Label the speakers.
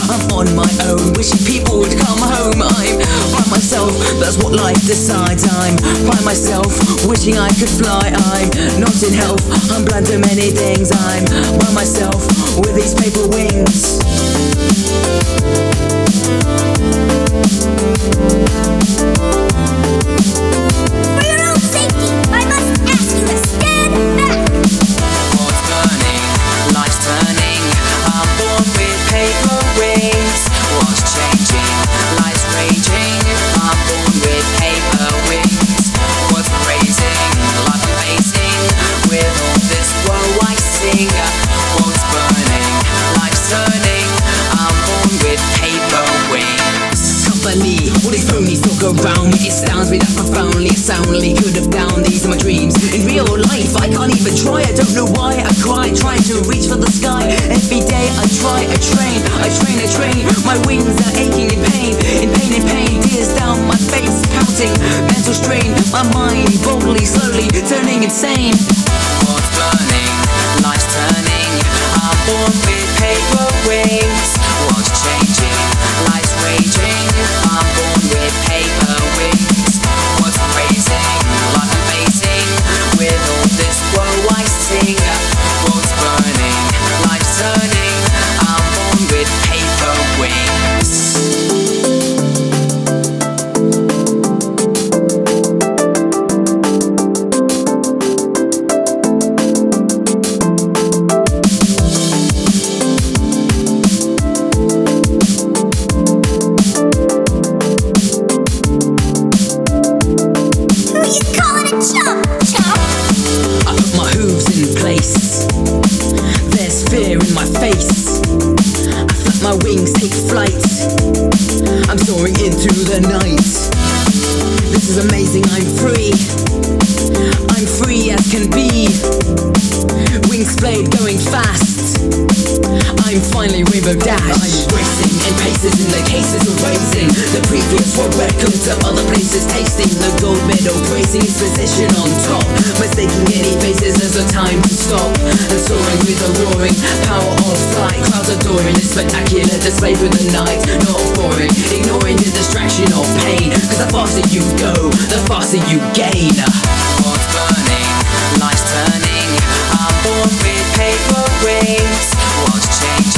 Speaker 1: I'm on my own, wishing people would come home. I'm by myself, that's what life decides. I'm by myself, wishing I could fly. I'm not in health, I'm blind to many things. I'm by myself with these paper wings.
Speaker 2: For your own safety, I must ask you to stand back.
Speaker 1: What's burning? Life's turning. I'm born with paper wings. What's changing? Life's raging. I'm born with paper wings. What's raising? Life I'm facing. With all this woe I sing. What's burning? Life's turning. I'm born with paper wings. Company, all these phonies talk around me. It astounds me that profoundly, soundly could have downed these are my dreams. In real life, I can't even try. I don't know why I cry, trying to reach for the sky. Every day I try, I train. My wings are aching in pain, in pain. Tears down my face, counting mental strain. My mind boldly, slowly turning insane. What's burning? Life's turning. I'm born with paper wings. What's changing? Life's raging. I'm born with paper wings. What's raising? Life I'm facing. With all this woe I sing. What's burning? Life's turning. I'm born with paper wings.
Speaker 2: Who you calling a chump, chump?
Speaker 1: I put my hooves in place. There's fear in my face. I flap my wings, take flight. I'm soaring into the night. This is amazing, I'm free. I'm free as can be. Wings blade going fast. I'm finally rainbow dash. I'm racing in paces in the cases of racing. The previous world record to other places, tasting the gold medal, praising its position on top, mistaking any faces as a time to stop, and soaring with the roaring power of flight. Crowds adoring this spectacular display through the night, not boring, ignoring the distraction of pain. Cause the faster you go, the faster you gain. What's burning? Life's turning. I'm born with paper wings. What's changing?